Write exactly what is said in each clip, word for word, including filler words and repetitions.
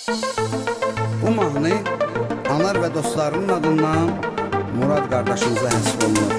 Bu mahnı Anar və dostlarının adından Murad qardaşımıza həsr olunur.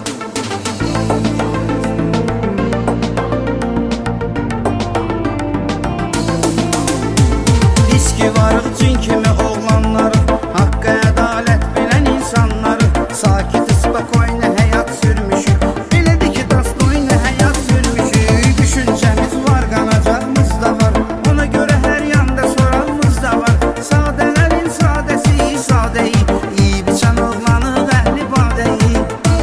Biz ki varıq cin kimi oğlanları, haqqı ədalət bilən insanları, sakit spakoyne həyat sürmüşük, elədir ki dastoyne həyat sürmüşük. Düşüncəmiz var, qanacağımız da var, ona görə hər yanda sorağımız da var. Sadələrin sadəsi sadəyi, iyi biçən oğlanıq əhli badəyi.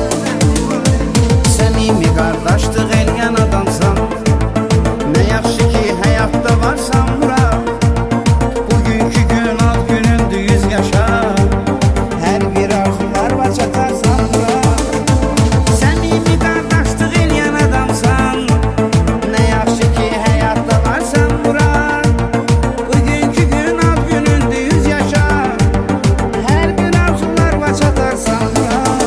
Səmimi qardaşdıq eləyən adamsan, nə yaxşı ki həyatda varsan Murad. Bugünkü gün ad günündür, yüz yaşa, hər bir arzular var çatarsan Murad. Səmimi qardaşdıq eləyən adamsan, nə yaxşı ki həyatda varsan Murad. Bugünkü gün ad günündür, yüz yaşa, hər bir arzular var çatarsan Murad.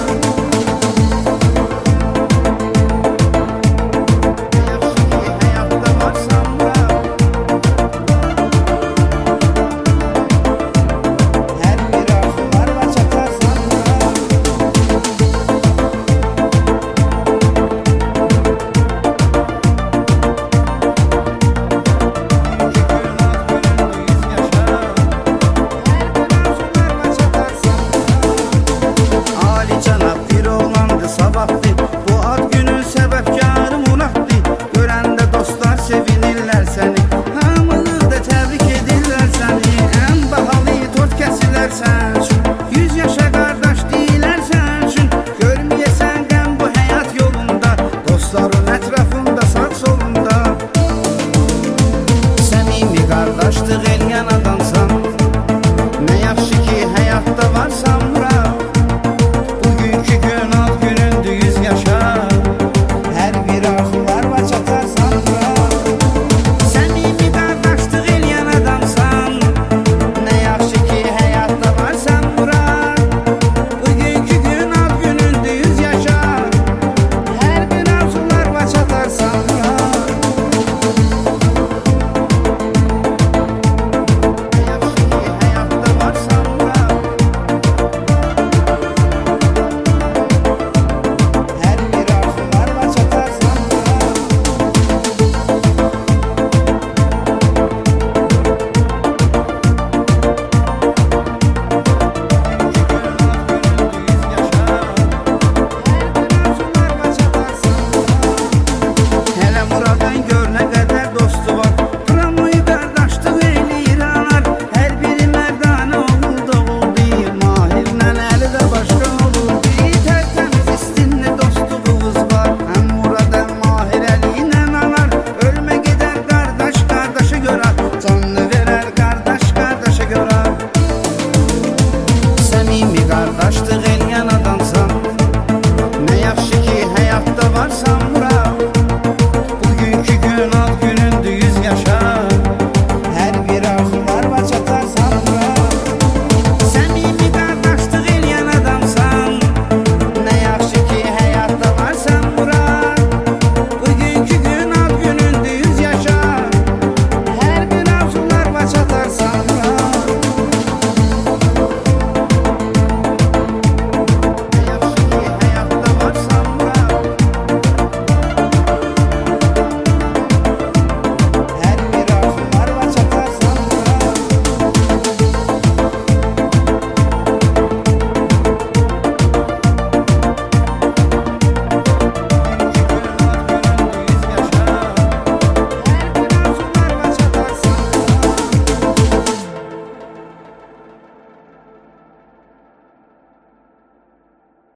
Sevinirlər səni, hamınız da təbrik edirlər səni. Ən bahalı tort kəsirlər sən üçün, yüz yaşa qardaş deyilər sən üçün. Görməyəsən qəm bu həyat yolunda, dostların ətrafında, sağ solunda. Səmimi qardaşdıq eləyən adamsan,